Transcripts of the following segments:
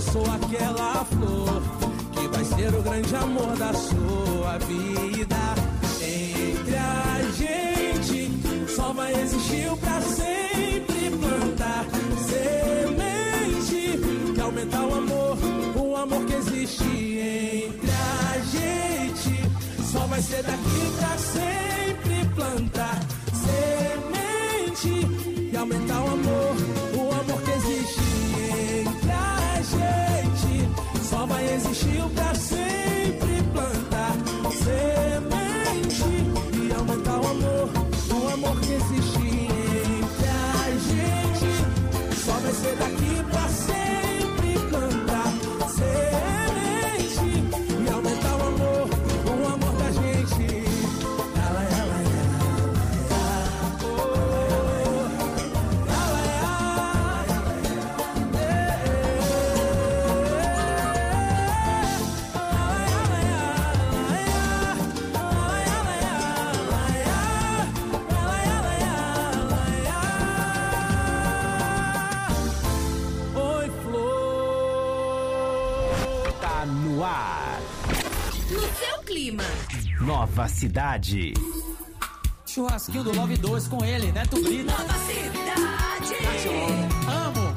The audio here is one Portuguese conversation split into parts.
sou aquela flor que vai ser o grande amor da sua vida. Entre a gente só vai existir o pra sempre plantar semente que aumentar o amor que existe entre a gente. Só vai ser daqui pra sempre plantar semente e aumentar o amor que existe entre a gente. Só vai existir o pra sempre plantar semente e aumentar o amor que existe entre a gente. Só vai ser daqui pra sempre plantar semente e aumentar o amor da gente. Ela, Oi, Flor. Tá no ar. No seu clima. Nova Cidade. Churrasquinho do Love 2 com ele, Neto Brito. Nova Cidade. Amo.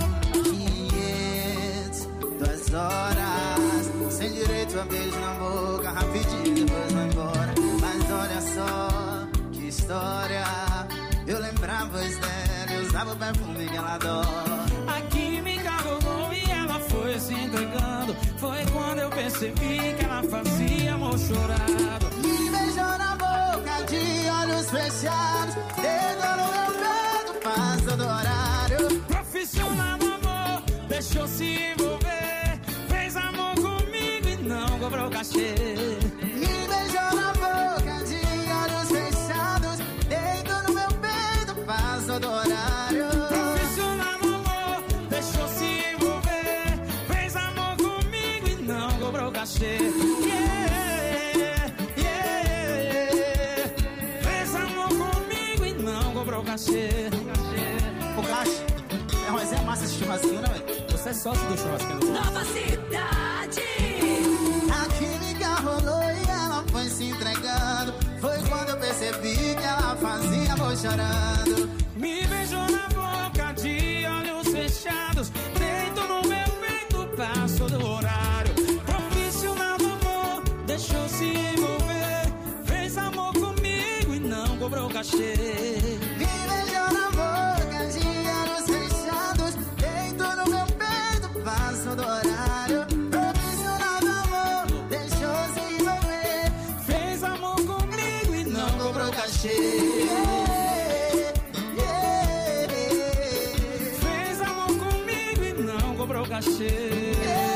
2 horas, sem direito a beijo na boca, rapidinho depois vai embora. Mas olha só, que história. Eu lembrava a voz dela, eu usava o perfume que ela adora. A química rolou e ela foi se entregando. Foi quando eu percebi que ela fazia amor chorado. Me beijou na boca de olhos fechados, dedo no meu peito, passa do horário. Profissional do amor, deixou se envolver. Fez amor comigo e não cobrou cachê. Me beijou na boca de olhos fechados, dedo no meu peito, passa do horário. Profissional do amor, deixou se envolver. Fez amor comigo e não cobrou cachê. Fez amor comigo e não cobrou cachê. O caixa, mas é massa esse churrasquinho, né, velho? Você é sócio do churrasquinho. Nova Cidade. A química rolou e ela foi se entregando. Foi quando eu percebi que ela fazia amor chorando. Me beijou na boca de olhos fechados, deitou no meu peito, passou do horário. Profissional do amor, deixou se envolver. Fez amor comigo e não cobrou cachê. Me beijou na boca de olhos fechados, deitou no meu peito, passou do horário. Profissional do amor, deixou se envolver. Fez amor comigo e não cobrou cachê. Fez amor comigo e não cobrou cachê.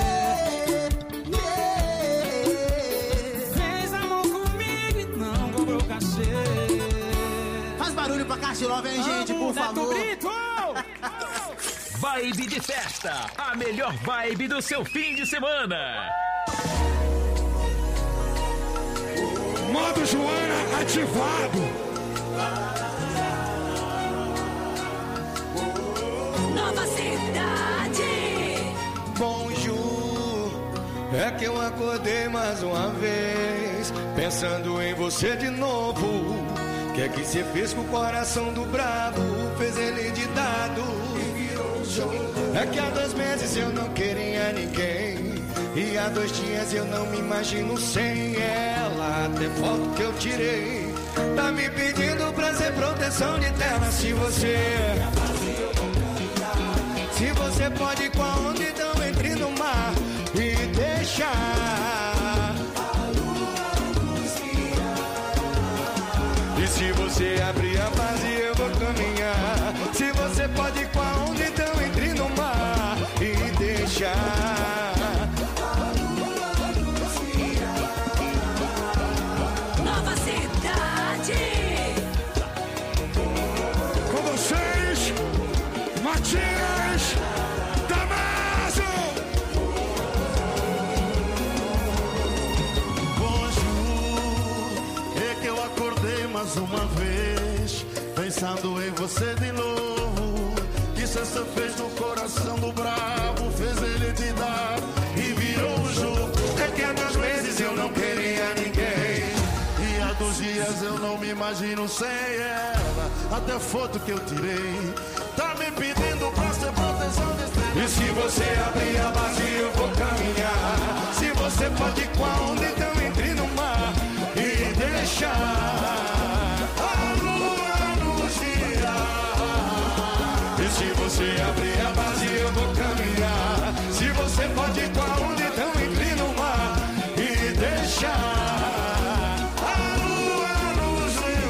Fez amor comigo e não cobrou cachê. Faz barulho pra Castilova, hein, gente, por favor. Neto Brito! Vibe de festa. A melhor vibe do seu fim de semana. Modo Joana ativado. Nova Cidade. Bonjour. É que eu acordei mais uma vez, pensando em você de novo. Que é que você fez com o coração do bravo? Fez ele de dado e virou um jogo. É que há 2 meses eu não queria ninguém, e há 2 dias eu não me imagino sem ela. Até foto que eu tirei tá me pedindo pra ser proteção de tela. Se você pode ir com a onda, então entre no mar e deixa e se você abrir a base, eu vou caminhar. Se você pode ir com a onda, então entre no mar e deixa. Nova Cidade. Com vocês, Matias Damaso. Bonjour, é que eu acordei mais uma vez, pensando em você de novo. Que cessa fez no coração do bravo, fez ele te dar sozinho sem ela. Até foto que eu tirei tá me pedindo pra ser proteção desse. E se você abrir a base eu vou caminhar. Se você pode ir com a onda, então entre no mar e deixa a lua nos guiar. E se você abrir a base eu vou caminhar. Se você pode ir com a onda, então entre no mar e deixa a lua nos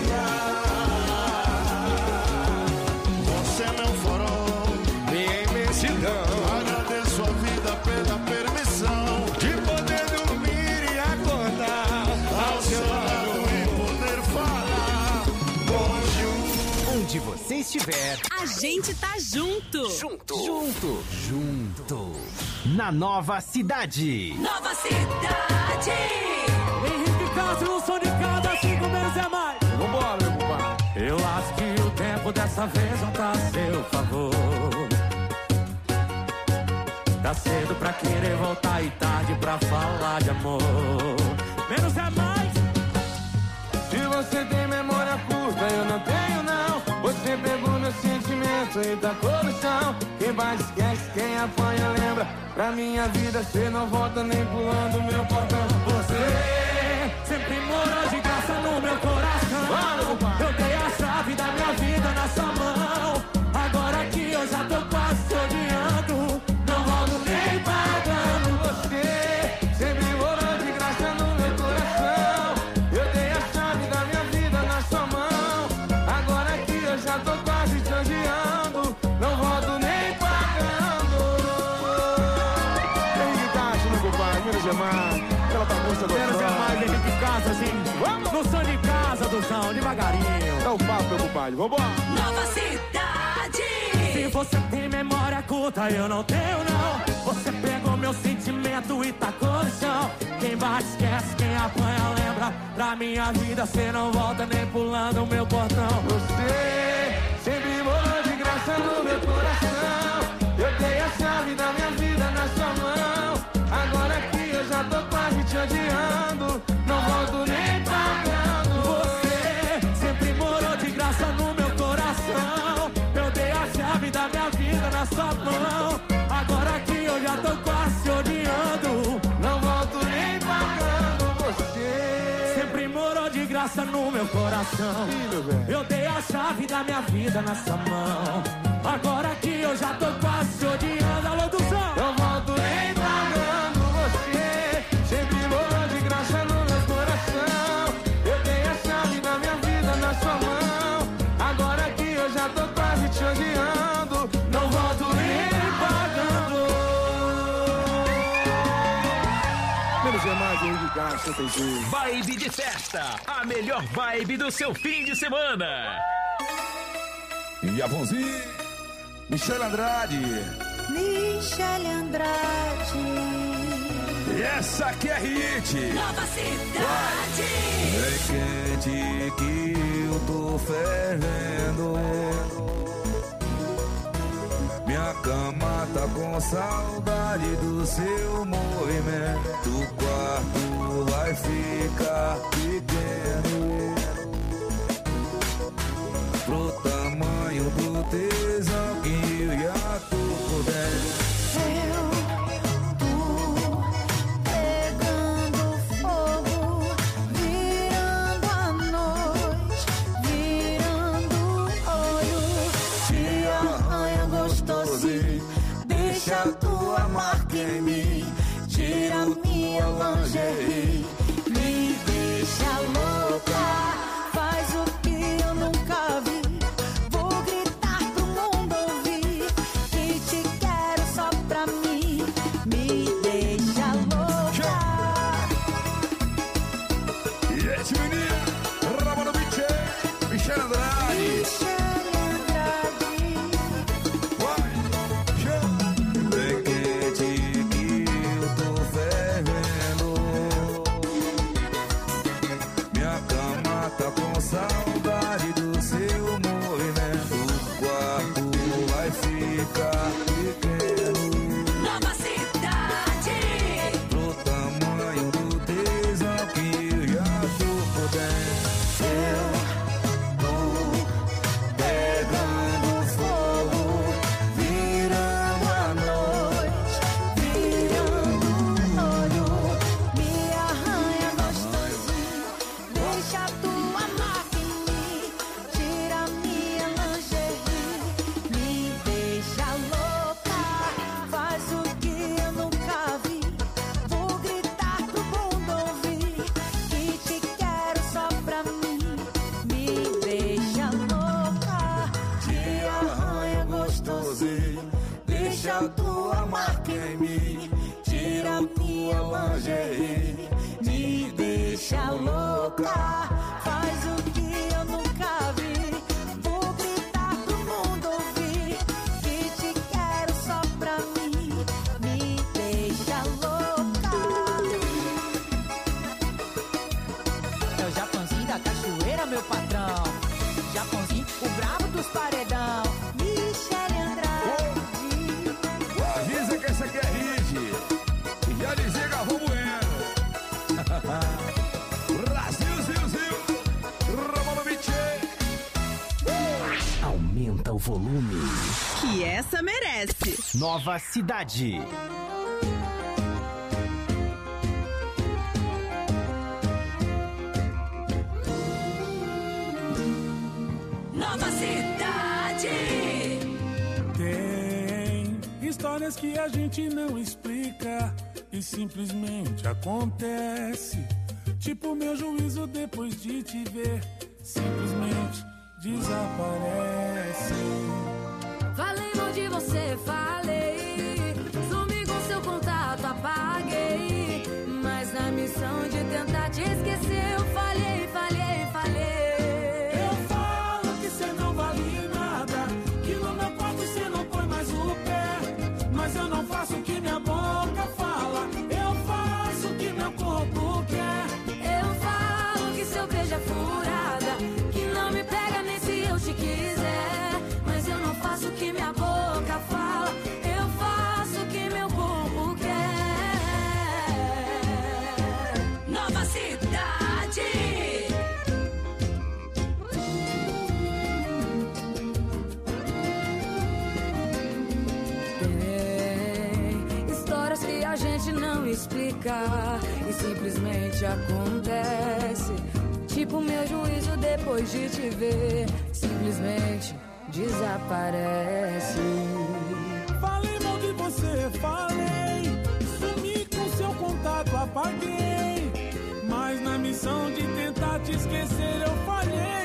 guiar. Você é meu farol, minha imensidão. Agradeço a vida pela permissão De poder dormir e acordar ao seu lado e poder falar. Bonjour. Onde você estiver, A gente tá junto. junto. Na nova cidade. Nova cidade. Henrique Castro, no som de cada 5 menos é mais. Vambora, meu compadre. Eu acho que o tempo dessa vez não tá a seu favor. Tá cedo pra querer voltar e tarde pra falar de amor. Menos é mais. Se você tem memória curta, eu não tenho não. Você pegou meu sentimento e tacou no chão. Quem bate esquece, quem apanha lembra. Pra minha vida cê não volta nem pulando meu portão. Você sempre morou de graça no meu coração. Eu dei a chave da minha vida na sua mão. Agora que eu já tô quase te odiando, não volto nem pagando. Você sempre morou de graça no meu coração. Eu dei a chave da minha vida na sua mão. Agora que eu já tô quase te odiando, não volto nem pagando. Tem guitarra, meu compadre, menos é mais. Aquela bagunça Menos é mais, Henrique Castro, assim. Vamos no som de casa, Duzão, devagarinho. Dá o papo, meu compadre, vambora. Nova cidade. Se você tem memória curta, eu não tenho não. Você pegou meu sentimento e tacou no chão. Quem bate esquece, quem apanha lembra. Pra minha vida cê não volta nem pulando o meu portão. Você sempre morou de graça no meu coração. Eu dei a chave da minha vida na sua mão. Agora que eu já tô quase te odiando, não volto nem pagando. Você sempre morou de graça no meu coração. Eu dei a chave da minha vida na sua mão. Agora que eu já tô quase te odiando, Não volto nem pagando. Você sempre morou de graça no meu coração. Eu dei a chave da minha vida na sua mão. Agora que eu já tô quase te odiando. Alô, Duzão! não volto nem pagando. Você sempre morou de graça no meu coração. Eu dei a chave da minha vida na sua mão. Agora que eu já tô quase te odiando, não volto nem pagando. Menos é mais, Henrique Castro, tem jeito. Vibe de festa. A melhor vibe do seu fim de semana. E a Vonzinha, Michele Andrade. Michele Andrade. E essa aqui é hit. Nova cidade. Vem quente que eu tô fervendo. Minha cama tá com saudade do seu movimento. O quarto vai ficar pequeno pro tamanho do tesão que eu já tô por dentro. Eu tô pegando fogo, virando a noite, virando olho. Te arranha gostosinho, deixa a tua marca em mim. Tira minha lingerie, me deixa louca. Faz o que eu nunca vi. Vou gritar pro mundo ouvir que te quero só pra mim. Me deixa louca. E esse menino, Ramon Biche, Michele Andrade. Michele Andrade. Vai, chama. Vem quente que eu tô fervendo. você. Deixa a tua marca em mim, tira a tua lingerie, me deixa louca. Faz o que eu nunca vi, vou gritar pro mundo ouvir, que te quero só pra mim, me deixa louca. É o Japãozinho da cachoeira, meu patrão. Japãozinho, o brabo dos paredão. Michele Andrade. Avisa que essa aqui é Rigi. E já dizia Galvão Bueno. Brasil, Zil. Romanovich. Aumenta o volume. Que essa merece. Nova Cidade. Nova Cidade. Tem histórias que a gente não explica e simplesmente acontece. Tipo meu juízo depois de te ver, simplesmente desaparece. Falei mal de você, falei. Sumi com seu contato, apaguei. Mas na missão de tentar te esquecer, eu falhei. Eu falo que cê não vale nada, que no meu quarto cê não põe mais o pé. Mas eu não faço o que minha boca fala, eu faço o que meu corpo quer. Eu falo que seu beijo é furada, que não me pega nem se eu te quiser. Mas eu não faço o que minha boca fala, eu faço o que meu corpo quer. Nova Cidade. Tem histórias que a gente não explica e simplesmente acontece. Tipo meu juízo depois de te ver, simplesmente desaparece. Falei mal de você, falei. Sumi com seu contato, apaguei. Mas na missão de tentar te esquecer, eu falhei.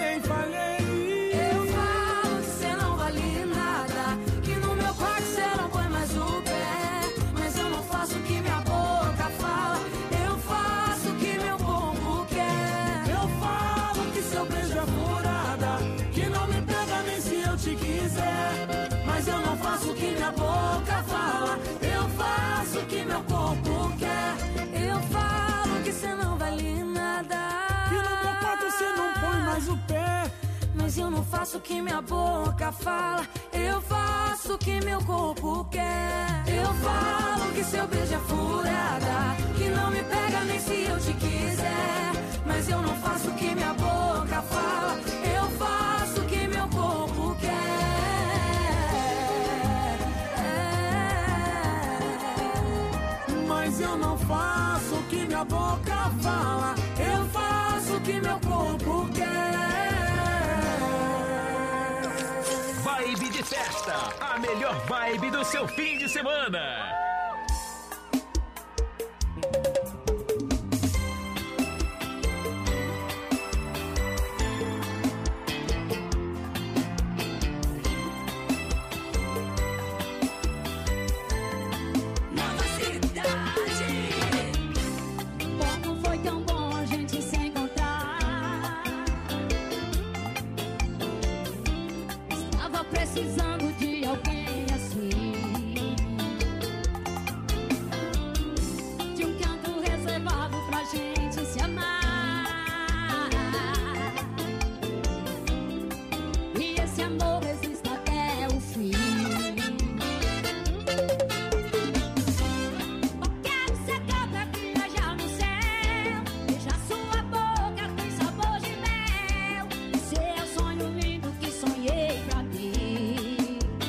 Eu falo que cê não vale nada, que no meu quarto cê não põe mais o pé. Mas eu não faço o que minha boca fala, eu faço o que meu corpo quer. Eu falo que seu beijo é furada, que não me pega nem se eu te quiser. Mas eu não faço o que minha boca fala, eu faço o que meu corpo quer. Eu falo que cê não vale nada, que no meu quarto cê não põe mais o pé. mas eu não faço o que minha boca fala, eu faço o que meu corpo quer. Eu falo que seu beijo é furada, que não me pega nem se eu te quiser. Mas eu não faço o que minha boca fala, eu faço o que meu corpo quer. Mas eu não faço o que minha boca fala, eu faço o que meu corpo quer. Vibe de festa, a melhor vibe do seu fim de semana. Nova Cidade. Como foi tão bom a gente se encontrar. Estava precisando de alguém assim, de um canto reservado pra gente se amar. E esse amor resiste até o fim. Quero ser cabra que viajar no céu, beijar sua boca com sabor de mel. Esse é o sonho lindo que sonhei pra mim.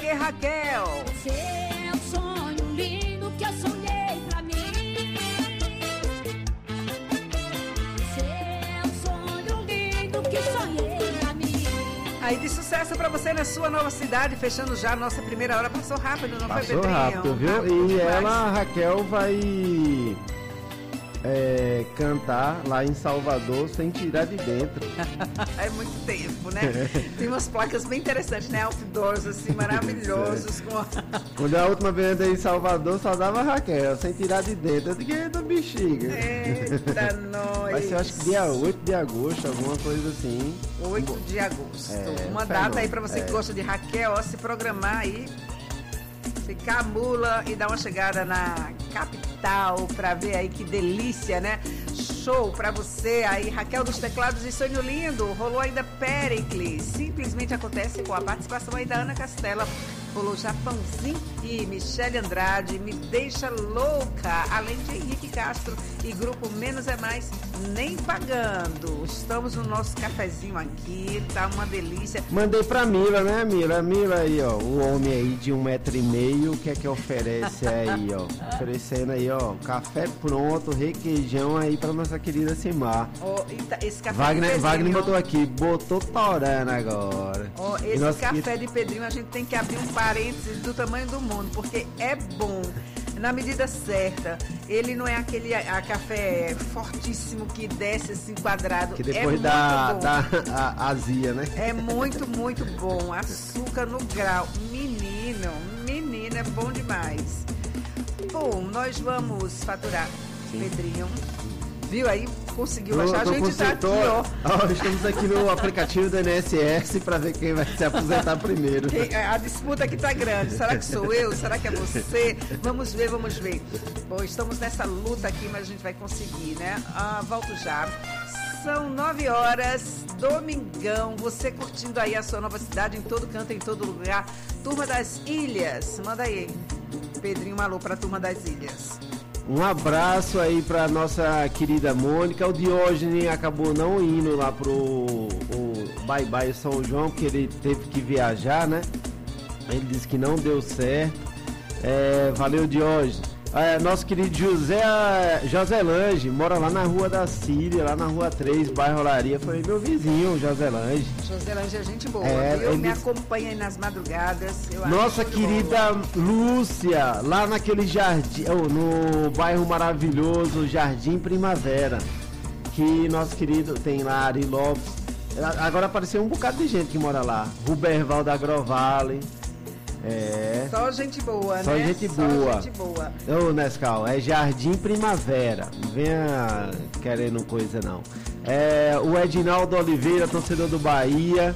quê, Raquel? Seu sonho lindo que eu sonhei pra mim. Seu sonho lindo que sonhei pra mim. Aí de sucesso pra você na sua nova cidade, fechando já a nossa primeira hora. Passou rápido, não foi, Passou Pedrinho? rápido, viu? E ela, a Raquel, vai cantar lá em Salvador sem tirar de dentro. É muito tempo, né? Tem umas placas bem interessantes, né? Outdoors, assim, maravilhosos. Quando a última vez andei em Salvador, só dava a Raquel, sem tirar de dentro. Eu digo, eita, bexiga. Eita, nós. Vai ser, eu acho que dia 8 de agosto, alguma coisa assim. 8 de agosto. Uma fenômeno. data aí pra você que gosta de Raquel, ó, se programar aí. Ficar a mula e dar uma chegada na capital pra ver aí que delícia, né? Show pra você aí, Raquel dos Teclados e Sonho Lindo. Rolou ainda Pericles. Simplesmente acontece com a participação aí da Ana Castela. Rolou Japãozinho e Michele Andrade, Me Deixa Louca. Além de Henrique Castro e grupo Menos é Mais, Nem Pagando. Estamos no nosso cafezinho aqui, tá uma delícia. Mandei pra Mila, né, Mila? Mila aí, ó, o homem aí de 1,5 m, o que é que oferece aí, ó? Oferecendo aí, ó, café pronto, requeijão aí pra nossa querida Simar. Esse café Wagner botou aqui, botou torando agora. Esse café de Pedrinho a gente tem que abrir um parênteses do tamanho do mundo, porque é bom. Na medida certa, ele não é aquele café fortíssimo que desce assim quadrado. Que depois dá azia, né? É muito, muito bom. Açúcar no grau. Menino, é bom demais. Bom, nós vamos faturar. Sim. Pedrinho, viu aí? Conseguiu achar. A gente tá aqui, ó. Estamos aqui no aplicativo do INSS para ver quem vai se aposentar primeiro. A disputa aqui tá grande. Será que sou eu? Será que é você? Vamos ver. Bom, estamos nessa luta aqui, mas a gente vai conseguir, né? Volto já. São 9 horas, domingão. Você curtindo aí a sua nova cidade, em todo canto, em todo lugar. Turma das Ilhas. Manda aí, Pedrinho, um alô pra Turma das Ilhas. Um abraço aí pra nossa querida Mônica. O Diógenes acabou não indo lá pro Bye Bye São João, porque ele teve que viajar, né? Ele disse que não deu certo. Valeu, Diógenes. Nosso querido José Lange, mora lá na Rua da Síria, lá na Rua 3, bairro Olaria. Foi meu vizinho, José Lange. José Lange é gente boa, viu? Me acompanha aí nas madrugadas. Nossa querida Lúcia, lá naquele jardim, no bairro maravilhoso Jardim Primavera, que nosso querido tem lá, Ari Lopes. Agora apareceu um bocado de gente que mora lá. Ruberval da Agrovale. Só gente boa, Só né? Gente boa. Só gente boa. Ô, Nescau, é Jardim Primavera. Não venha querendo coisa, não. O Edinaldo Oliveira, torcedor do Bahia.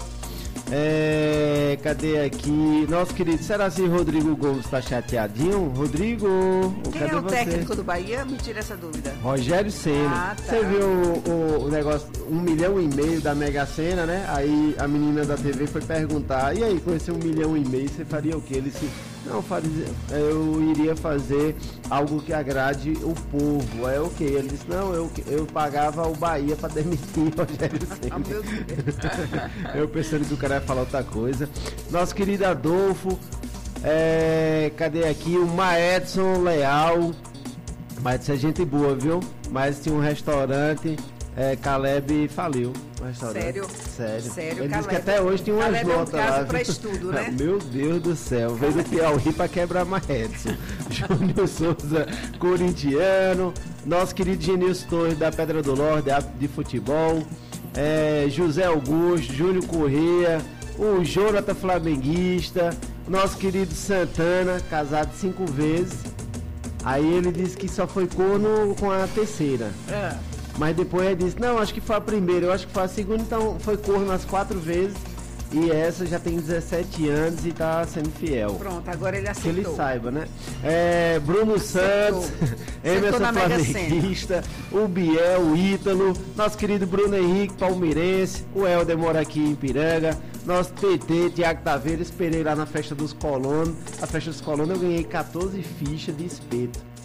Cadê aqui? Nosso querido, será que Rodrigo Gomes tá chateadinho? Rodrigo, quem é o técnico do Bahia? Me tira essa dúvida. Rogério Ceni. Você viu o negócio, 1,5 milhão da Mega Sena, né? Aí a menina da TV foi perguntar, e aí, com esse 1,5 milhão, você faria o quê? Ele disse, não, eu iria fazer algo que agrade o povo. É o quê? Ele disse, não, eu pagava o Bahia pra demitir o Rogério Ceni. Meu Deus. Eu pensando que o cara ia falar outra coisa. Nosso querido Adolfo, cadê aqui? O Maedson Leal. Maedson é gente boa, viu? Mas tinha um restaurante, Caleb faliu. Sério? Ele disse que até hoje tem umas notas lá. Caso pra estudo, né? Meu Deus do céu, veio do Piauí pra quebrar Maedson. Júnior Souza, corintiano. Nosso querido Genilson Torres da Pedra do Lorde, de futebol. José Augusto, Júlio Corrêa, o Jonathan flamenguista, nosso querido Santana, casado 5 vezes. Aí ele disse que só foi corno com a terceira. Mas depois ele disse, não, acho que foi a primeira, eu acho que foi a segunda, então foi corno as 4 vezes. E essa já tem 17 anos e tá sendo fiel. Pronto, agora ele aceitou. Que ele saiba, né? Bruno Santos, Emerson Flamenguista, o Biel, o Ítalo, nosso querido Bruno Henrique, palmeirense, o Helder mora aqui em Ipiranga, nosso TT, Tiago Taveira, esperei lá na festa dos colonos. A festa dos colonos eu ganhei 14 fichas de espeto.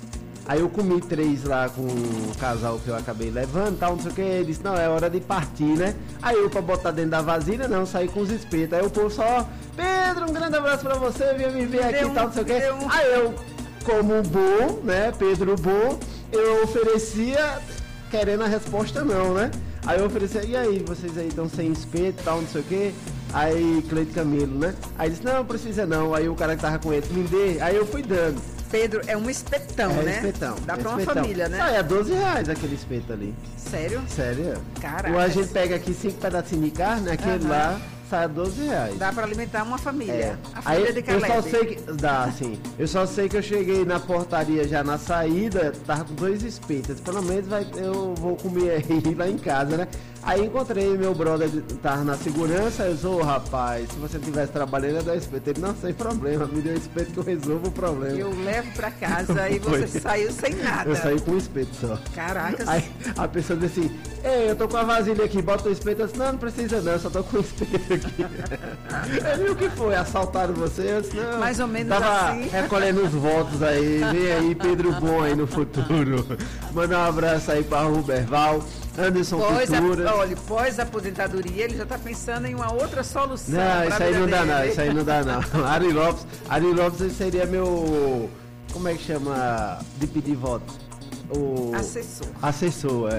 Aí eu comi 3 lá com o casal que eu acabei levando, tal, não sei o que. Ele disse, não, é hora de partir, né? Aí eu, pra botar dentro da vasilha, não, saí com os espetos. Aí o povo só, Pedro, um grande abraço pra você, vinha me ver aqui e tal, não sei o que. Aí eu, como bom, né, Pedro bom, eu oferecia, querendo a resposta não, né? Aí eu oferecia, e aí, vocês aí estão sem espeto e tal, não sei o que. Aí Cleide Camilo, né? Aí disse, não precisa não. Aí o cara que tava com ele, me dê. Aí eu fui dando. Pedro, é um espetão, né? Espetão. Dá pra uma família, né? Ah, é R$12 aquele espeto ali. Sério? Sério. Caraca. Ou a gente pega aqui 5 pedacinhos de carne, aquele lá sai R$12. Dá pra alimentar uma família. É. A família Aí, de Caleb. eu só sei que... Dá, sim. Eu só sei que eu cheguei na portaria já na saída, tava com 2 espetos. Pelo menos eu vou comer aí lá em casa, né? Aí encontrei meu brother, tava na segurança, eu disse, rapaz, se você estivesse trabalhando, eu dou espeto. Ele, não, sem problema, me deu espeto que eu resolvo o problema. Eu levo pra casa e você saiu sem nada. Eu saí com um espeto só. Caraca. Aí a pessoa disse assim, ei, eu tô com a vasilha aqui, bota o espeto. Eu disse, não precisa não, eu só tô com o espeto aqui. Ele, o que foi? Assaltaram você? Eu disse, não. Mais ou menos tava assim. recolhendo os votos aí, vem aí, Pedro Bom aí no futuro. Manda um abraço aí pra Ruberval. Anderson Cultura. Olha, pós-aposentadoria, ele já está pensando em uma outra solução. Não, isso aí não dá não, isso aí não dá não. Ari Lopes seria meu, como é que chama, de pedir voto? O Assessor.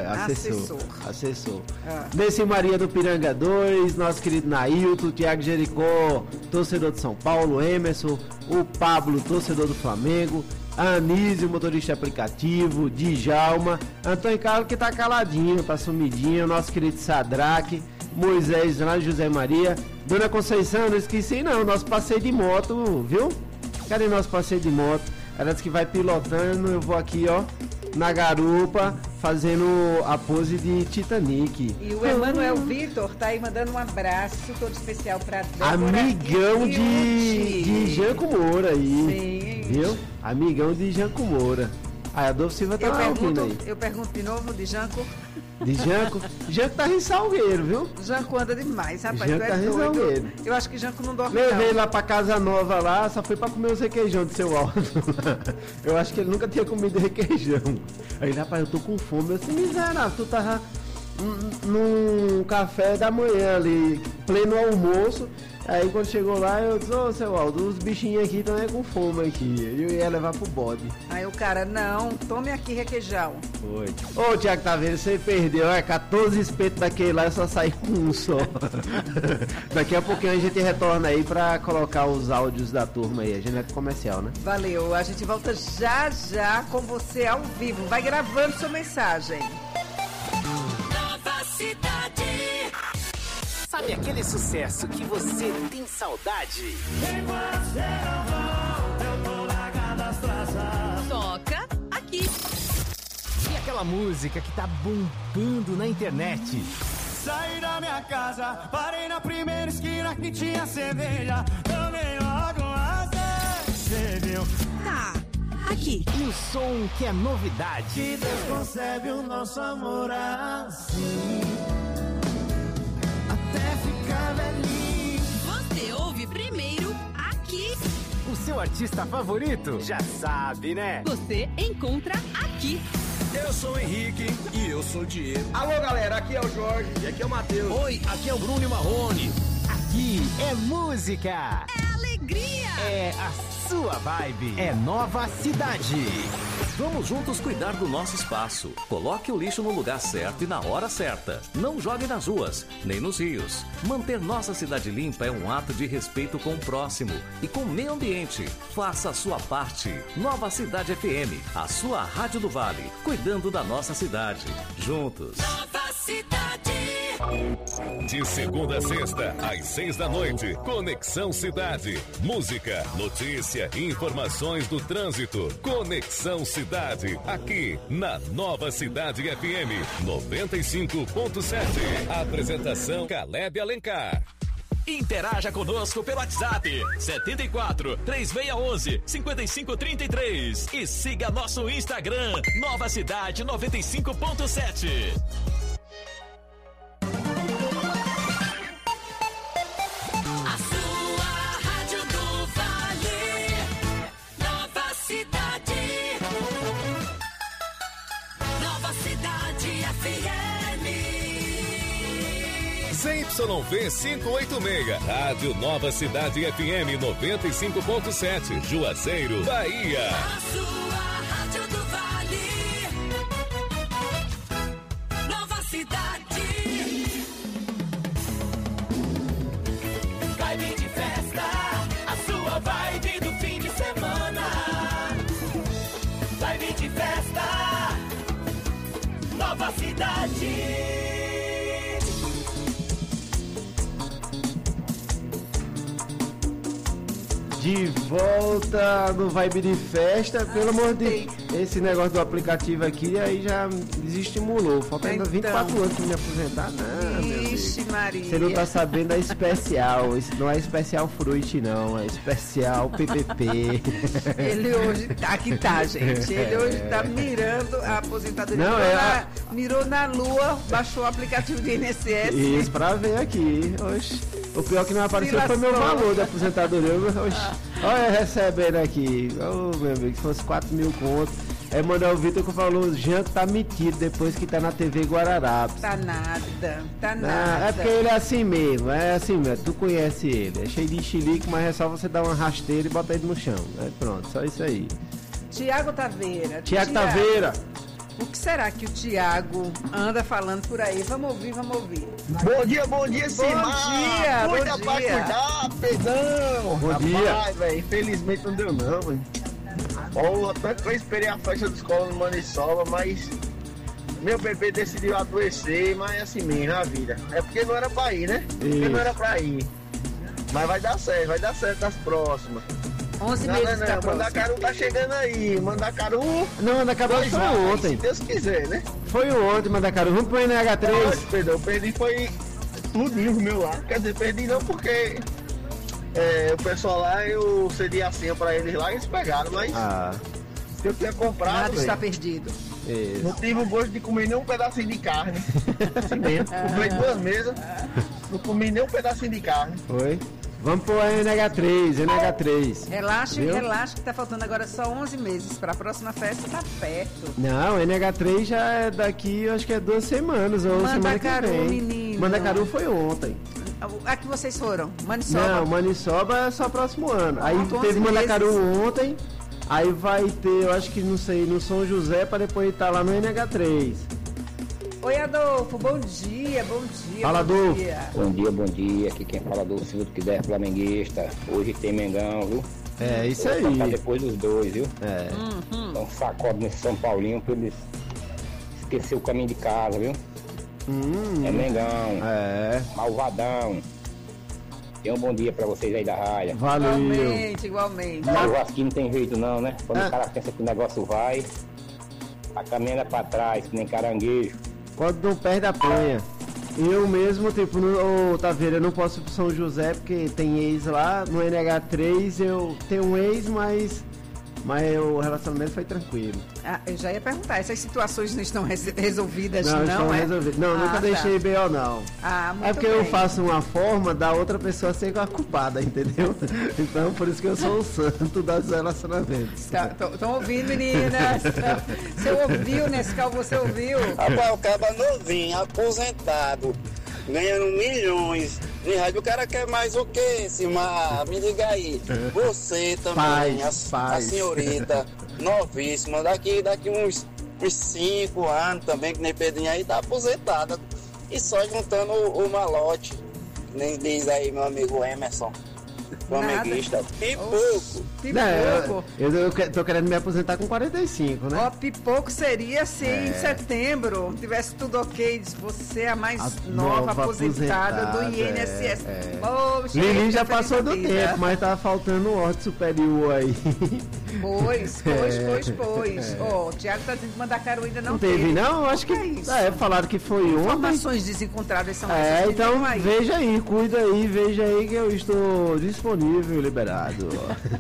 Nesse Maria do Piranga 2, nosso querido Nailton, Thiago Jericó, torcedor de São Paulo, Emerson, o Pablo, torcedor do Flamengo, a Anísio, motorista aplicativo, Djalma, Antônio Carlos que tá caladinho, tá sumidinho, nosso querido Sadraque, Moisés lá, José Maria, Dona Conceição, não esqueci não, nosso passeio de moto, viu? Cadê nosso passeio de moto? Ela disse que vai pilotando, eu vou aqui, ó, na garupa, fazendo a pose de Titanic. E o Emanuel Vitor tá aí mandando um abraço todo especial pra Débora. Amigão de Janco Moura Sim. aí. Viu? Amigão de Janco Moura. Aí Adolfo Silva tá ouvindo aí. Eu pergunto de novo de Janco. De Janco? Janco tá em Salgueiro, viu? Janco anda demais, rapaz. Janco tá em Salgueiro. Eu acho que Janco não dorme. Levei lá pra Casa Nova lá, só foi pra comer os requeijão do seu Aldo. Eu acho que ele nunca tinha comido requeijão. Aí, rapaz, eu tô com fome. Eu disse, miserável, tu tava num café da manhã ali, pleno almoço. Aí quando chegou lá, eu disse, ô seu Aldo, os bichinhos aqui estão com fome aqui. Eu ia levar pro bode. Aí o cara, não, tome aqui requeijão. Foi. Ô Tiago Taveira, você perdeu, 14 espetos daquele lá, eu só saí com um só. Daqui a pouquinho a gente retorna aí pra colocar os áudios da turma aí. A gente vai pro comercial, né? Valeu, a gente volta já já com você ao vivo. Vai gravando sua mensagem. Nova Cidade. Sabe aquele sucesso que você tem saudade? Toca aqui. E aquela música que tá bombando na internet? Saí da minha casa, parei na primeira esquina que tinha cerveja. Tomei logo uma cerveja. Tá, aqui. E o som que é novidade? Que Deus concebe o nosso amor assim. Até ficar velhinho. Você ouve primeiro aqui. O seu artista favorito? Já sabe, né? Você encontra aqui. Eu sou o Henrique e eu sou o Diego. Alô, galera, aqui é o Jorge e aqui é o Matheus. Oi, aqui é o Bruno e Marrone. Aqui é música. É alegria. É a sua vibe. É Nova Cidade. Vamos juntos cuidar do nosso espaço. Coloque o lixo no lugar certo e na hora certa. Não jogue nas ruas, nem nos rios. Manter nossa cidade limpa é um ato de respeito com o próximo e com o meio ambiente. Faça a sua parte. Nova Cidade FM, a sua rádio do Vale, cuidando da nossa cidade. Juntos. Nova Cidade. De segunda a sexta, às 6 da noite, Conexão Cidade. Música, notícia, informações do trânsito. Conexão Cidade, aqui na Nova Cidade FM 95.7. Apresentação Caleb Alencar. Interaja conosco pelo WhatsApp 74 3611 5533 e siga nosso Instagram Nova Cidade 95.7. ZYV 586, Rádio Nova Cidade FM 95.7, Juazeiro, Bahia. A sua Rádio do Vale. Nova Cidade. Vibe de festa, a sua vibe do fim de semana. Vibe de festa, Nova Cidade. De volta no Vibe de Festa, pelo amor de Deus. Esse negócio do aplicativo aqui aí já desestimulou. Falta ainda 24 anos pra me aposentar. Não, meu Ixi, Deus. Maria. Você não tá sabendo a especial. Isso não é especial Fruit, não. É especial PPP. Ele hoje tá, aqui tá, gente. Ele hoje tá mirando a aposentadoria. Não, mirou na lua, baixou o aplicativo do INSS. Isso, pra ver aqui. Oxe. O pior que não apareceu foi meu valor da aposentadoria. Oxe. Olha, recebendo aqui. Ô, meu amigo, se fosse 4 mil contos. É Manuel Vitor que falou, Jean tá metido depois que tá na TV Guararapes. Tá nada. É porque ele é assim mesmo, tu conhece ele. É cheio de xilique, mas é só você dar uma rasteira e botar ele no chão. Pronto, só isso aí. Tiago Taveira. Taveira. O que será que o Tiago anda falando por aí? Vamos ouvir. Bom dia, Simar. Cuida pra cuidar, perdão. Bom dia. Véio, infelizmente não deu não, velho. Tanto que eu esperei a festa da escola no Maniçoba, mas meu bebê decidiu adoecer, mas é assim mesmo a vida. É porque não era pra ir, né? Porque não era pra ir. Mas vai dar certo as próximas. 11 meses da próxima. Mandacaru tá chegando aí, Mandacaru... Não, Mandacaru foi ontem. Se Deus quiser, né? Foi ontem, Mandacaru. Vamos pro NH3. Perdão, perdi foi no livro meu lá. Quer dizer, perdi não porque o pessoal lá, eu cedi a senha pra eles lá e eles pegaram, mas se eu tinha comprado... Nada está perdido. Isso. Não tive o gosto de comer nem um pedacinho de carne. Assim mesmo. Comprei 2 mesas, não comi nem um pedacinho de carne. Foi? Vamos pro NH3. Relaxa que tá faltando agora só 11 meses. Pra próxima festa tá perto. Não, o NH3 já é daqui, eu acho que é 2 semanas ou semana que vem. Menino. Mandacaru foi ontem. A que vocês foram? Maniçoba? Não, Maniçoba é só próximo ano. Aí teve Mandacaru ontem, aí vai ter, eu acho que não sei, no São José pra depois estar lá no NH3. Oi, Adolfo, bom dia. Fala, Adolfo. Bom dia. Aqui quem fala, Adolfo, se você quiser, flamenguista. Hoje tem Mengão, viu? É, isso aí. Vou depois dos 2, viu? É. Dá um sacode nesse São Paulinho pra eles esquecer o caminho de casa, viu? É Mengão. É. Malvadão. Tenha um bom dia pra vocês aí da rádio. Valeu. Igualmente. O Vasquinho não tem jeito não, né? Quando o cara pensa que o negócio vai, a caminhada pra trás, que nem caranguejo. Quando não perde a panha. Eu mesmo, tipo, Taveira, eu não posso ir pro São José porque tem ex lá. No NH3 eu tenho um ex, mas o relacionamento foi tranquilo. Eu já ia perguntar, essas situações não estão resolvidas, não? Estão resolvidas. Não, nunca deixei BO, não. Muito é porque bem. eu faço uma forma da outra pessoa ser a culpada, entendeu? Então, por isso que eu sou o santo dos relacionamentos. Estão ouvindo, meninas? Você ouviu, Nescau, você ouviu? Rapaz, o cara novinho, aposentado, ganhando milhões de rádio. O cara quer mais o quê, Simar? Me diga aí. Você também, a senhorita novíssima, daqui uns 5 anos também, que nem Pedrinho aí, tá aposentada. E só juntando o malote, nem diz aí meu amigo Emerson, flamenguista, pipoco. Eu tô querendo me aposentar com 45, né? Pipoco seria se em setembro tivesse tudo ok. Você é a mais nova aposentada do INSS. Lili já passou do tempo, mas tá faltando um ordem superior aí. Pois. O Thiago tá dizendo que Mandacaru ainda não teve. Não, acho que falaram que foi ontem. Informações desencontradas são essas. Então veja aí, cuida aí, veja aí que eu estou disponível, liberado.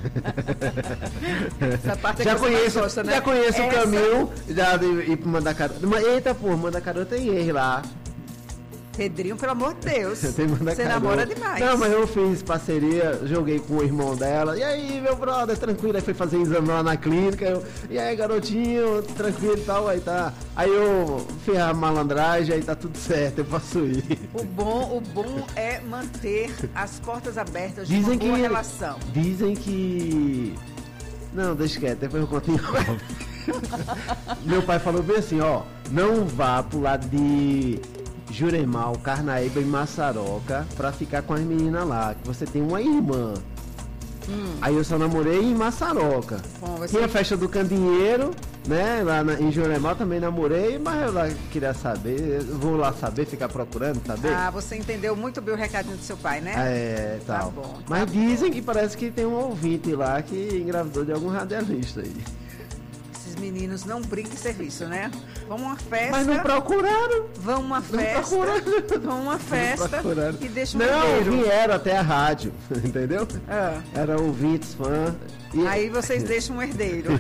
Essa parte já conheço, gosta, né? Já conheço o caminho já de ir pro Mandacaru. Eita, pô, Mandacaru tem erro lá. Pedrinho, pelo amor de Deus. Você namora demais. Não, mas eu fiz parceria, joguei com o irmão dela. E aí, meu brother, tranquilo? Aí foi fazer exame lá na clínica. E aí, garotinho, tranquilo e tal. Aí tá. Aí eu fiz a malandragem, aí tá tudo certo, eu posso ir. O bom é manter as portas abertas de uma boa relação. Dizem que... Não, deixa quieto, depois eu conto em off. Meu pai falou bem assim, ó, não vá pro lado de Juremal, Carnaíba e Massaroca pra ficar com as meninas lá, que você tem uma irmã. Aí eu só namorei em Massaroca. Tinha a festa do Candinheiro, né? Lá em Juremal também namorei, mas eu lá queria saber, vou lá saber, ficar procurando, saber. Ah, você entendeu muito bem o recadinho do seu pai, né? É, tal. Tá bom. Mas dizem que parece que tem um ouvinte lá que engravidou de algum radialista aí. Esses meninos não brincam de serviço, né? Vão uma festa. Mas não procuraram. Vão uma festa. Vão uma festa e deixam um herdeiro. Não, vieram até a rádio, entendeu? Eram ouvintes, fãs. Aí vocês deixam um herdeiro.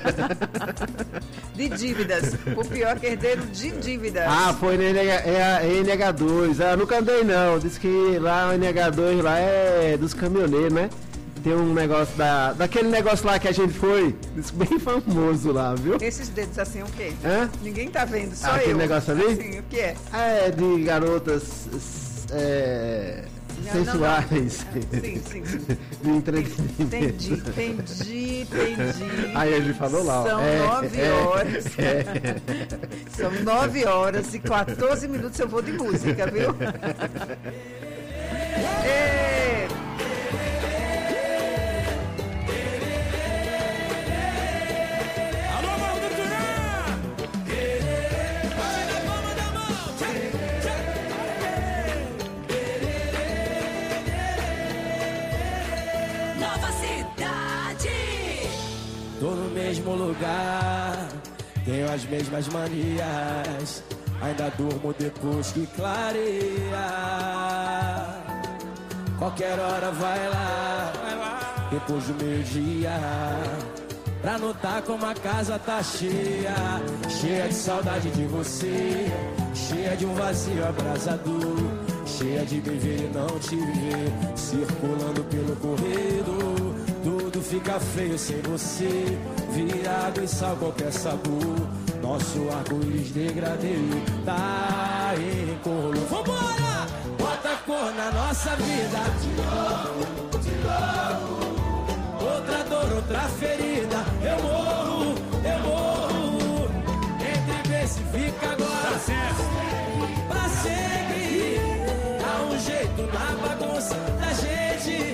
De dívidas. O pior que herdeiro de dívidas. Ah, foi na NH2. Ah, nunca andei não. Diz que lá o NH2 lá é dos caminhoneiros, né? Tem um negócio daquele negócio lá que a gente foi, bem famoso lá, viu? Esses dedos assim, o quê? Hã? Ninguém tá vendo, só aquele eu. Negócio ali? Assim, o que é? É, de garotas sensuais. Não. Sim. De entretenimento. Entendi. Aí ele falou lá, ó. São 9 horas. São 9 horas e 14 minutos eu vou de música, viu? Tô no mesmo lugar, tenho as mesmas manias, ainda durmo depois que clareia. Qualquer hora vai lá, depois do meio-dia, pra notar como a casa tá cheia. Cheia de saudade de você, cheia de um vazio abrasador, cheia de me ver e não te ver, circulando pelo corredor. Tudo fica feio sem você, virado em sal qualquer sabor. Nosso arco-íris degradê tá em cor. Vambora! Bota cor na nossa vida. De novo. Outra dor, outra ferida. Eu morro. Entre ver se fica agora. Pra sempre. Dá um jeito na bagunça da gente.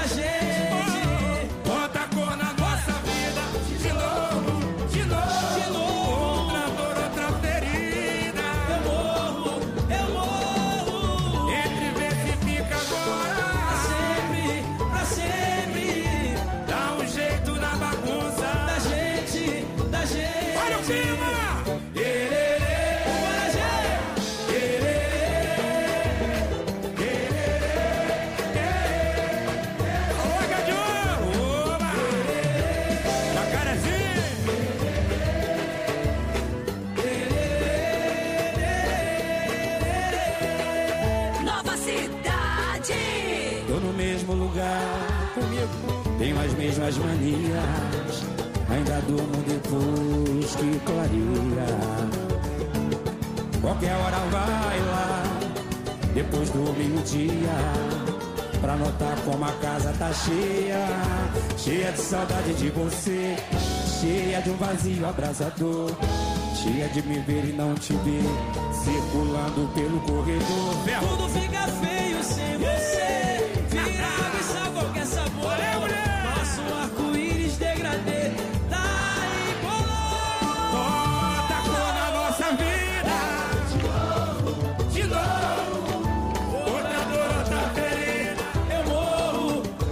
Tenho as mesmas manias, ainda durmo depois que clareia. Qualquer hora vai lá, depois do meio-dia, pra notar como a casa tá cheia. Cheia de saudade de você, cheia de um vazio abrasador, cheia de me ver e não te ver, circulando pelo corredor. Tudo fica feio sem você, virado e sal qualquer sabor. Nosso arco-íris degradê tá em color. Bota cor na nossa vida. De novo. Outra dor, outra ferida. Eu morro.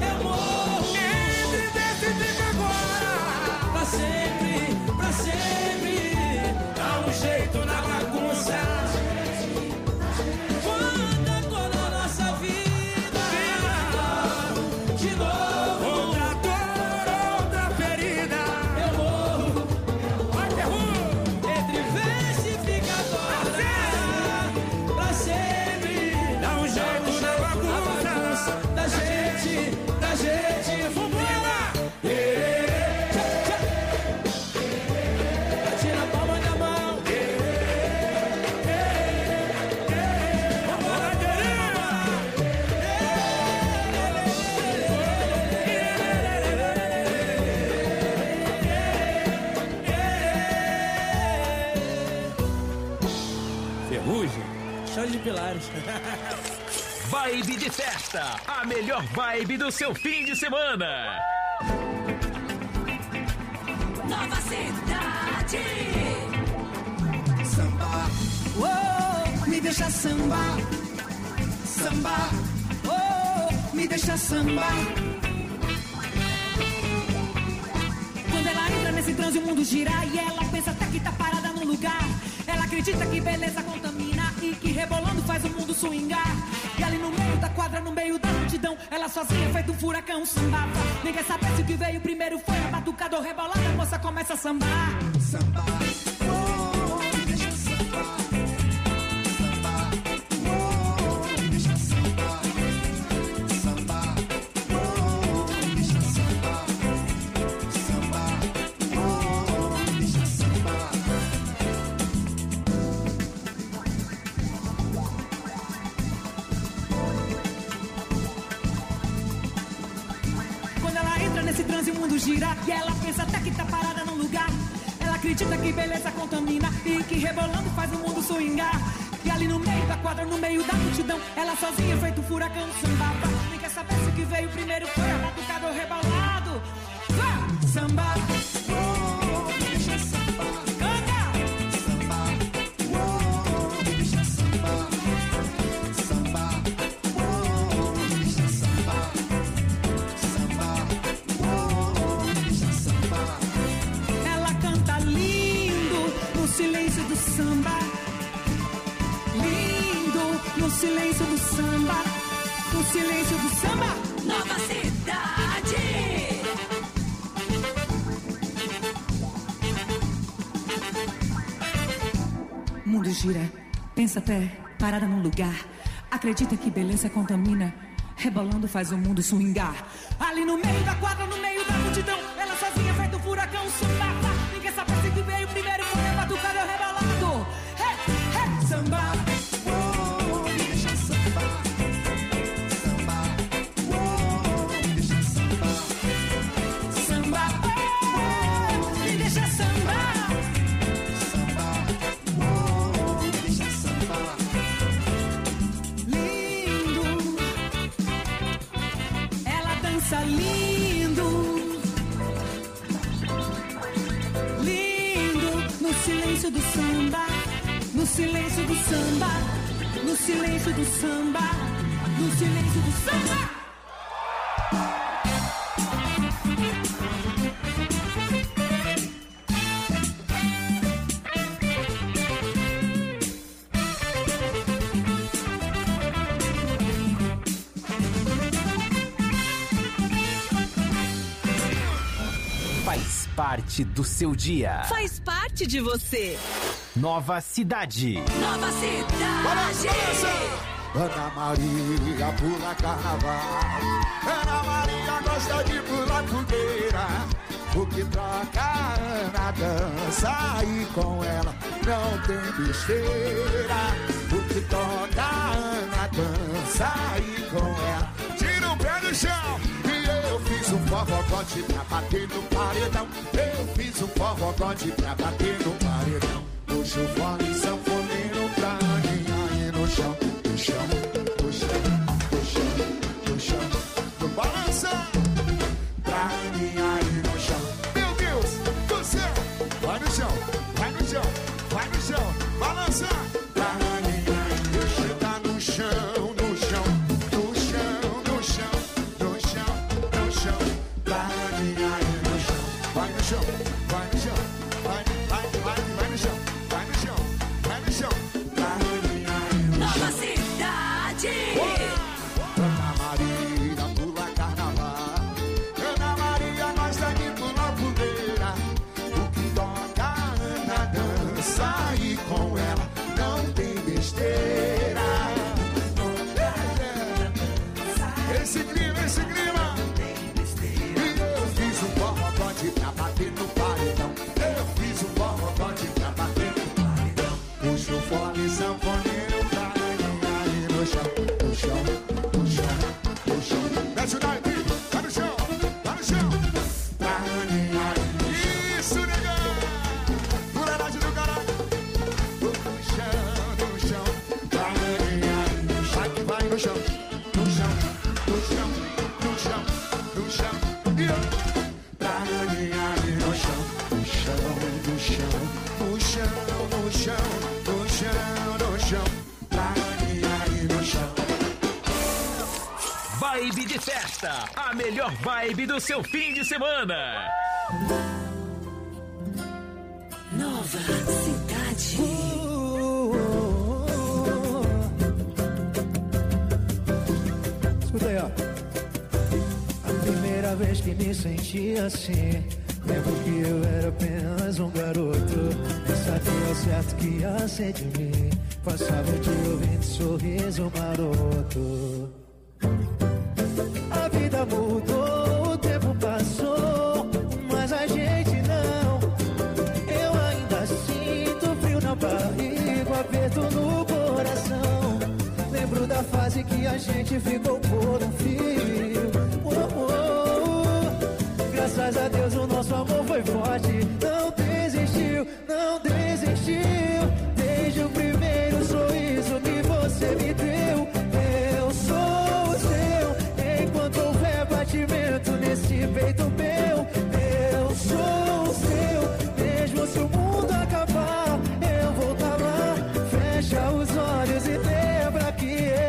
Entre desse fica agora. Pra sempre. Dá um jeito na bagunça. Bota cor na nossa vida. Ferrugem, chão de pilares. Vibe de festa, a melhor vibe do seu fim de semana. Nova Cidade. Samba, oh, me deixa sambar. Samba, oh, me deixa sambar. Quando ela entra nesse transe, o mundo gira e ela pensa até que tá parada no lugar. Ela acredita que beleza contamina e que rebolando faz o mundo swingar. E ali no meio da quadra, no meio da multidão, ela sozinha feito um furacão sambava. Ninguém sabe se o que veio primeiro foi a batucada ou rebolada. A moça começa a sambar. Samba, oh, me deixa sambar. Samba, oh, me deixa sambar. Samba, oh, me deixa sambar. Samba, oh, me deixa sambar. Quando ela entra nesse transe, o mundo gira e ela pensa até que tá parada num lugar. Ela acredita que beleza contamina e que rebolando faz o mundo swingar. E ali no meio da quadra, no meio da multidão, ela sozinha feito um furacão sambava. Nem quer saber se o que veio primeiro foi a batucada ou rebolado. Vá! Samba, Oh, me deixa sambar. canta! Samba, oh, me deixa sambar. Samba, oh, me deixa sambar. Samba, oh, me deixa sambar. Ela canta lindo no silêncio do samba. Lindo no silêncio do samba. No silêncio do samba. Nova Cidade. O mundo gira, pensa até parada num lugar. Acredita que beleza contamina. Rebolando faz o mundo swingar. Ali no meio da quadra, no meio da multidão, ela sozinha feito um furacão sambava. Ninguém sabe se o que veio primeiro foi a batucada ou rebolado. Hey, hey, samba. Oh, me deixa sambar. Samba, oh, me deixa sambar. Samba, oh, me deixa sambar. Samba, oh, me deixa sambar. Lindo, ela dança lindo. Lindo, no silêncio do samba. No silêncio do samba. No silêncio do samba. No silêncio do samba. Faz parte do seu dia. Faz parte de você. Nova Cidade. Nova Cidade. Ana Maria pula carnaval. Ana Maria gosta de pular fogueira. O que troca a Ana dança e com ela não tem besteira. O que toca a Ana dança e com ela tira o pé do chão. E eu fiz um forrocote pra bater no paredão. Eu fiz um forrocote pra bater no paredão. Puxa o fone sanfoneiro pra mim aí no chão. No chão, no chão, no chão, no chão. No balança pra mim aí no chão. Meu Deus do céu. Vai no chão, vai no chão, vai no chão. Balança pra mim aí no chão. Tá no chão, no chão, no chão, no chão, no chão, no chão. Pra mim aí no chão. Vai no chão, vai no chão. Vai no chão, vai no chão, vai no chão, vai Vibe de Festa, a melhor vibe do seu fim de semana. Nova Cidade. Escuta aí, ó. A primeira vez que me senti assim, lembro que eu era apenas um garoto. Eu sabia ao certo que ia ser de mim. Passava o dia ouvindo sorriso maroto. A vida mudou, o tempo passou, mas a gente não. Eu ainda sinto frio na barriga, aperto no coração. Lembro da fase que a gente ficou por um fio. Graças a Deus o nosso amor foi forte. Não desistiu, não desistiu. Desde o primeiro sorriso que você me deu. Eu sou o seu, enquanto houver batimento nesse peito meu. Eu sou o seu, mesmo se o mundo acabar, eu vou estar lá. Fecha os olhos e lembra que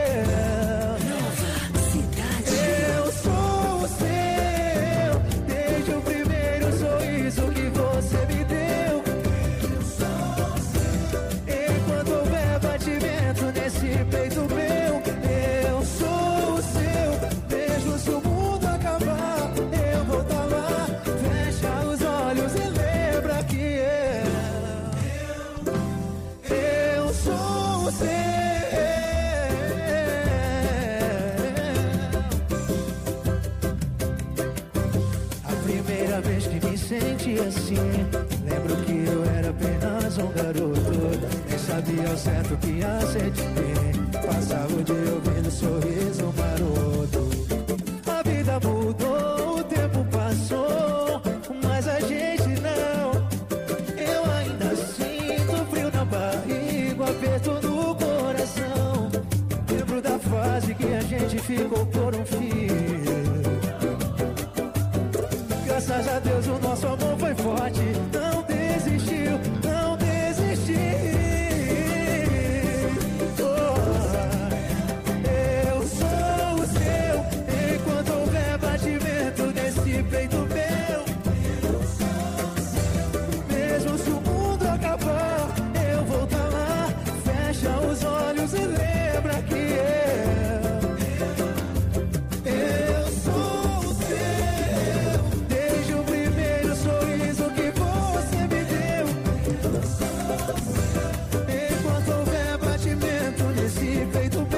eu sou o seu, desde o primeiro sorriso que você me deu. Enquanto houver batimento nesse peito meu, eu sou o seu, mesmo se o mundo acabar, eu vou estar lá. Fecha os olhos e lembra que eu sou o seu. Primeira vez que me senti assim, lembro que eu era apenas um garoto. Nem sabia ao certo que ia ser de mim. Passava o dia ouvindo sorriso maroto. A vida mudou, o tempo passou, mas a gente não. Eu ainda sinto frio na barriga, aperto no coração. Lembro da fase que a gente ficou por um fio. Graças a Deus o nosso amor foi forte. Não desistiu, não desistiu. Eu sou o seu, enquanto houver batimento nesse peito meu. Mesmo se o mundo acabar, eu vou estar lá. Fecha os olhos e lembra que eu sou o seu. Enquanto houver batimento nesse peito meu,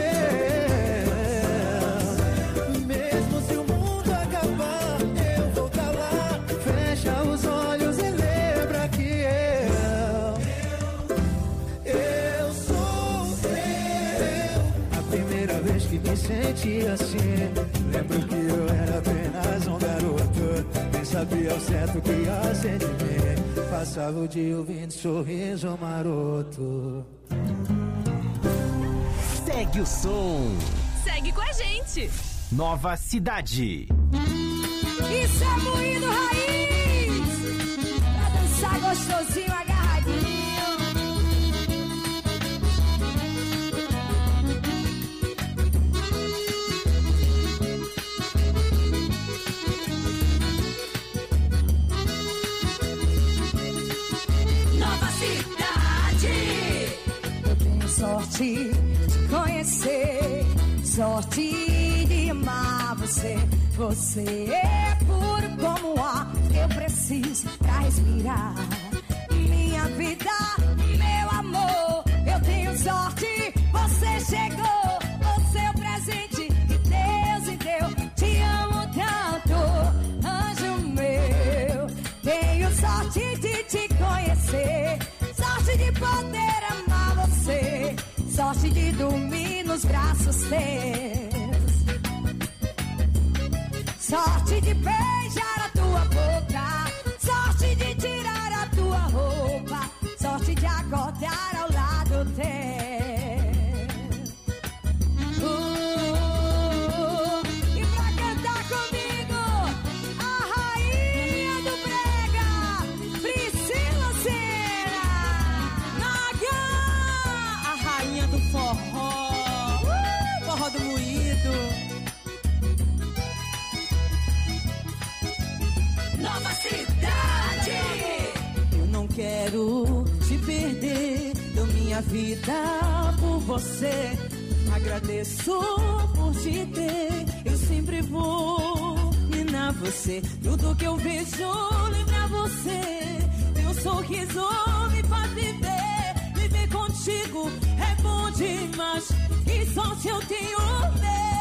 mesmo se o mundo acabar, eu vou estar lá. Fecha os olhos e lembra que eu sou o seu. A primeira vez que me senti assim, lembro que eu era apenas um garoto. Nem sabia ao certo que ia ser de mim. Passava o dia ouvindo sorriso maroto. Segue o som. Segue com a gente. Nova Cidade. Isso é moído raiz. Pra dançar gostosinho, agarradinho. Sorte de conhecer, sorte de amar você. Você é puro como o ar que eu preciso pra respirar. Minha vida, meu amor, eu tenho sorte. Você chegou, você é o presente que Deus me deu. Te amo tanto, anjo meu. Tenho sorte de te conhecer, sorte de poder amar você, sorte de dormir nos braços teus, sorte de beijar a tua boca, sorte de tirar a tua roupa, sorte de acordar ao lado teu. E pra cantar comigo, a rainha do brega, Priscila Cera. Naga, a rainha do forró, forró do moído. minha vida por você. Agradeço por te ter. Eu sempre vou minar você. Tudo que eu vejo lembra você. Teu sorriso me faz viver. Viver contigo é bom demais. E sorte eu tenho meu.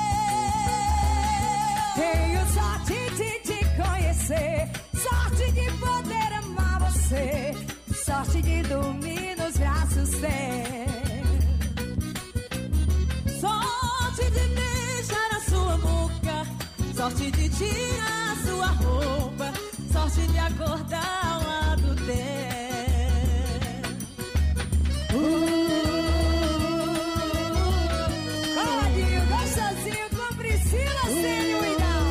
Tenho sorte de te conhecer. Sorte de poder amar você. Sorte de dormir nos braços seus. Sorte de beijar a sua boca. Sorte de tirar a sua roupa. Sorte de acordar ao lado dela. Coladinho, gostosinho com Priscila Senhor e Dal.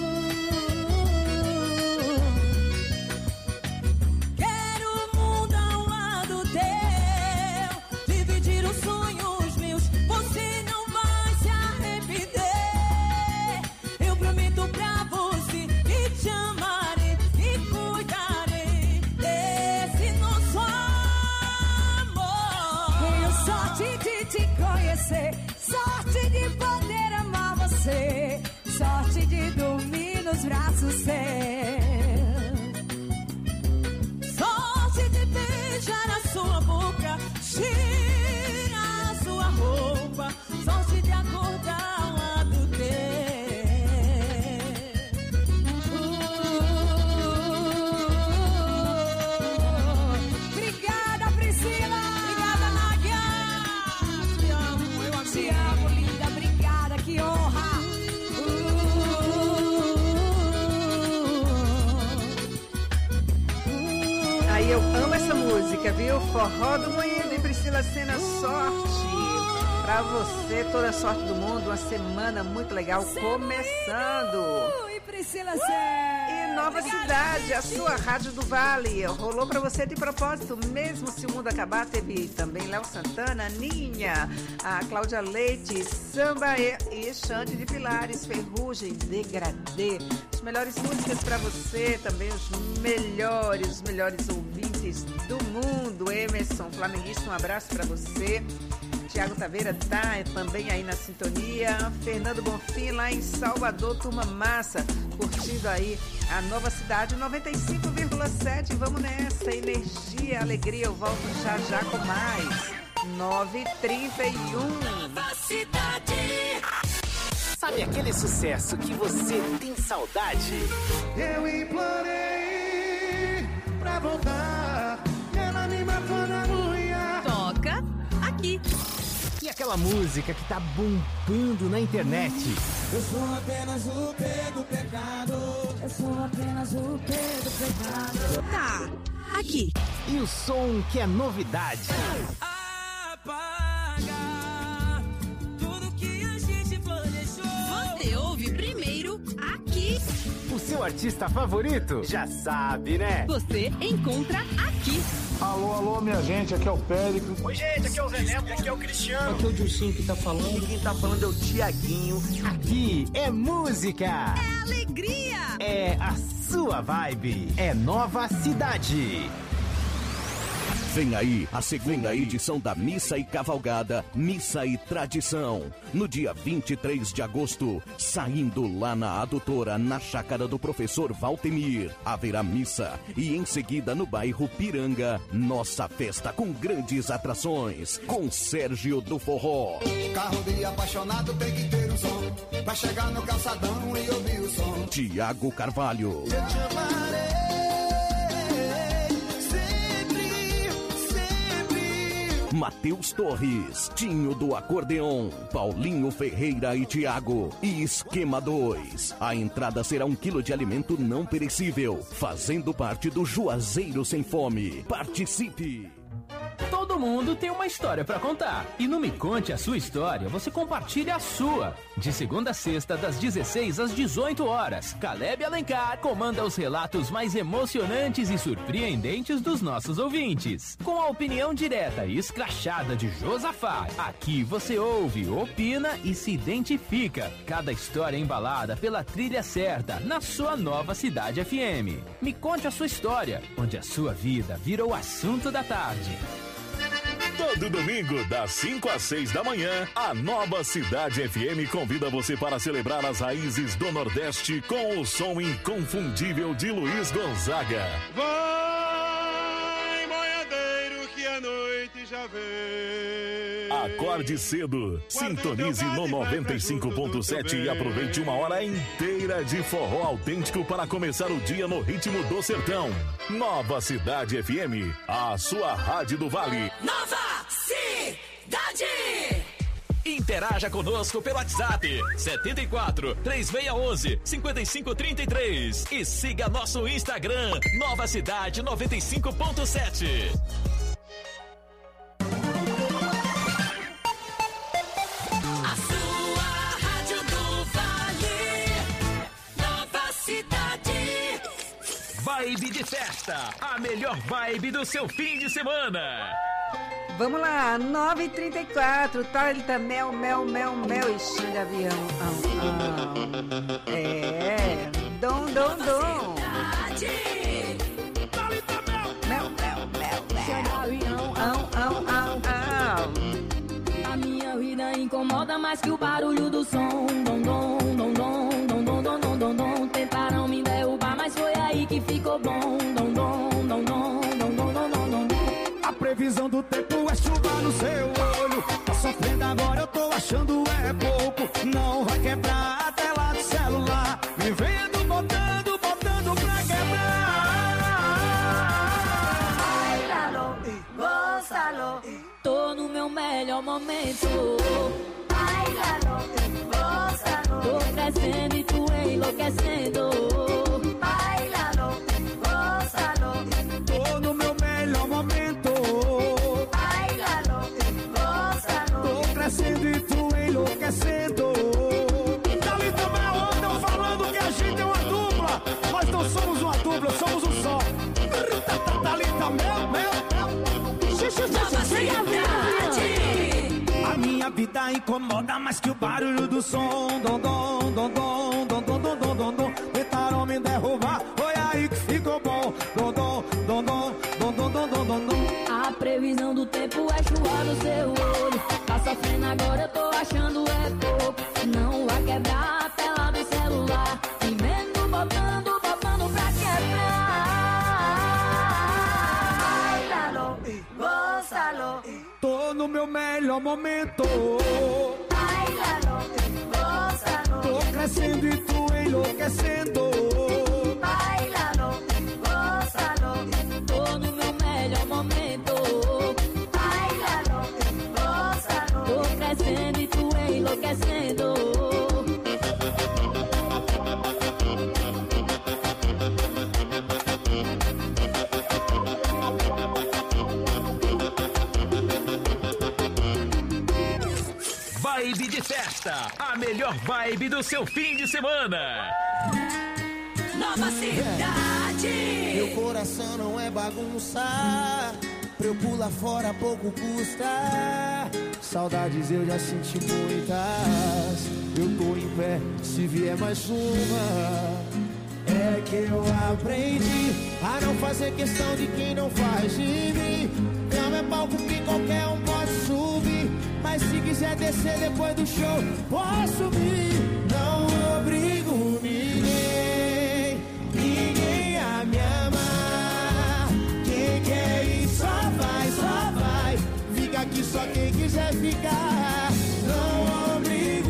Quero o mundo ao lado teu. Dividir os sonhos meus. Você não vai se arrepender. Eu prometo pra você que te amarei e cuidarei desse nosso amor. Tenho sorte de te conhecer. Sorte de poder amar você. Sorte de dormir nos braços seus. Sorte de beijar a sua boca. Tirar a sua roupa. Sorte de acordar ao lado Obrigada, Priscila. Obrigada, Nádia. Te amo, eu te amo, linda. Obrigada, que honra. Aí eu amo essa música, viu? Forró do Moído e Priscila Senna, sorte. Pra você, toda a sorte do mundo. Uma semana muito legal começando. E Priscila Senna. E Nova Cidade, a sua Rádio do Vale. Rolou pra você de propósito, mesmo se o mundo acabar. Teve também Léo Santana, Ninha, a Cláudia Leite, Samba e Xande de Pilares, Ferrugem, Degradê. As melhores músicas pra você, também os melhores ouvintes do mundo. Emerson, flamenguista, um abraço pra você. Tiago Taveira tá também aí na sintonia. Fernando Bonfim lá em Salvador, turma massa, curtindo aí a Nova Cidade 95,7. Vamos nessa, energia, alegria, eu volto já com mais. 9h31. Nova Cidade. Sabe aquele sucesso que você tem saudade? Eu implorei pra voltar, ela me matou na unha. Toca aqui. E aquela música que tá bombando na internet? Eu sou apenas o P do pecado. Eu sou apenas o P do pecado. Tá, aqui. E o som que é novidade? Apaga tudo que a gente planejou. Você ouve primeiro aqui. O seu artista favorito? Já sabe, né? Você encontra aqui. Alô, minha gente, aqui é o Péricles. Oi, gente, aqui é o Zé Neto, aqui é o Cristiano. Aqui é o Dilcinho que tá falando. E quem tá falando é o Tiaguinho. Aqui é música. É alegria. É a sua vibe. É Nova Cidade. Vem aí a segunda edição da Missa e Cavalgada, Missa e Tradição. No dia 23 de agosto, saindo lá na Adutora, na chácara do professor Valtemir, haverá missa. E em seguida no bairro Piranga, nossa festa com grandes atrações, com Sérgio do Forró. Carro de apaixonado tem que ter um som, pra chegar no calçadão e ouvir o som. Tiago Carvalho. Eu te amarei. Matheus Torres, Tinho do Acordeon, Paulinho Ferreira e Tiago e Esquema 2. A entrada será 1 quilo de alimento não perecível, fazendo parte do Juazeiro Sem Fome. Participe! Todo mundo tem uma história pra contar. E no Me Conte a Sua História, você compartilha a sua. De segunda a sexta, das 16 às 18 horas. Caleb Alencar comanda os relatos mais emocionantes e surpreendentes dos nossos ouvintes. Com a opinião direta e escrachada de Josafá. Aqui você ouve, opina e se identifica. Cada história embalada pela trilha certa, na sua Nova Cidade FM. Me Conte a Sua História, onde a sua vida vira o assunto da tarde. Todo domingo, das 5 às 6 da manhã, a Nova Cidade FM convida você para celebrar as raízes do Nordeste com o som inconfundível de Luiz Gonzaga. Vai, boiadeiro, que a noite já vem. Acorde cedo, sintonize no 95.7 e aproveite uma hora inteira de forró autêntico para começar o dia no ritmo do sertão. Nova Cidade FM, a sua rádio do Vale. Nova Cidade! Interaja conosco pelo WhatsApp 74 3611 5533 e siga nosso Instagram Nova Cidade 95.7. A sua rádio do Vale, Nova Cidade. Vibe de festa, a melhor vibe do seu fim de semana. Vamos lá, 9h34, Thalita, mel, ixi, de avião. É, dom. Thalita, mel. A minha vida incomoda mais que o barulho do som. Dom. Tentaram me derrubar, mas foi aí que ficou bom. Dom. A previsão do tempo é chuva no seu olho. Tá sofrendo agora, eu tô achando é pouco. Não vai quebrar a tela do celular. Me vendo botando pra quebrar. Bailalo, gózalo. Tô no meu melhor momento. Bailalo, gózalo. Tô crescendo e tu enlouquecendo. Bailalo, gózalo. Tô no meu melhor momento. Bailalo, gózalo. Tô crescendo e tu enlouquecendo. Dali também estão falando que a gente é uma dupla. Nós não somos uma dupla, somos um só. Dali também, a minha vida incomoda mais que o barulho do som. Dom. Tentaram me derrubar, foi aí que ficou bom. Dom. A previsão do tempo é chuva no seu olho. Tá sofrendo agora, eu tô achando é pouco. Não vai quebrar a tela do celular. Me vendo botando pra quebrar. Bailalo, gózalo. Tô no meu melhor momento. Bailalo, gózalo. Tô crescendo e tu enlouquecendo. Bailalo, gózalo. Tô no meu melhor momento. Bailalo, gózalo. Tô crescendo e tu enlouquecendo. Vibe de festa, a melhor vibe do seu fim de semana. Nova Cidade. Meu coração não é bagunça. Pra eu pular fora pouco custa. Saudades eu já senti muitas. Eu tô em pé, se vier mais uma. É que eu aprendi a não fazer questão de quem não faz de mim. Cama é palco que qualquer um pode subir. Mas se quiser descer depois do show, posso subir. Não obrigo ninguém a me amar. Quem quer ir só vai. Fica aqui só quem quiser ficar. Não obrigo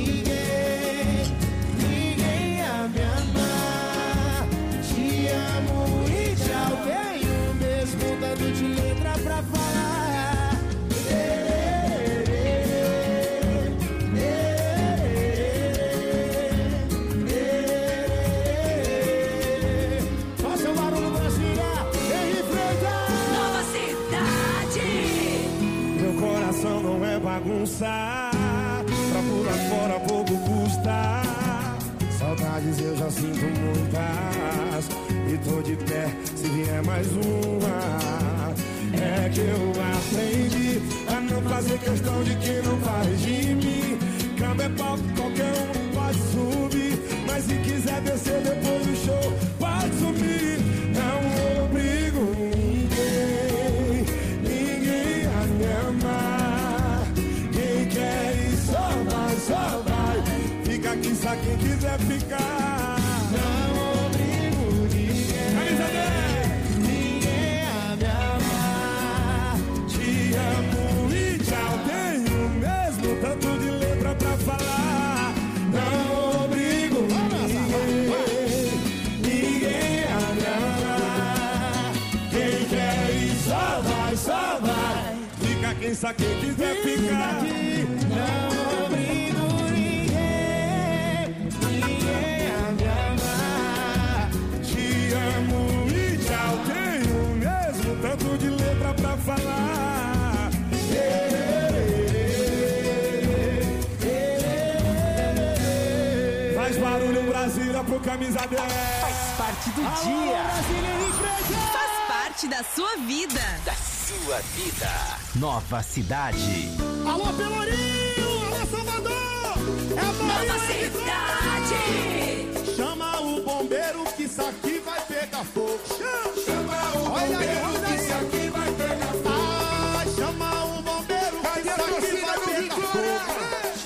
ninguém a me amar. Te amo e tchau. Tenho mesmo tanto de letra pra falar. Não é bagunçar, pra pular fora pouco custa. Saudades eu já sinto muitas. E tô de pé, se vier mais uma. É que eu aprendi a não fazer questão de quem não faz de mim. Cama é palco, qualquer um pode subir. Mas se quiser descer depois do show, pode subir. Não obrigo ninguém a me Fica aqui só quem quiser ficar. Não obrigo ninguém. Camisa 10. Ninguém a me amar. Te amo e tchau. Tenho mesmo tanto de letra pra falar. Não obrigo ninguém a me amar. Quem quer ir só vai, só vai. Fica quem só quem quiser ficar. Não obrigo ninguém a me amar. Te amo e tchau. Tenho mesmo tanto de letra pra falar. Faz barulho Brasília pro camisa 10. Faz parte do dia. Faz parte da sua vida. Da sua vida. Nova cidade. Alô, Pelourinho!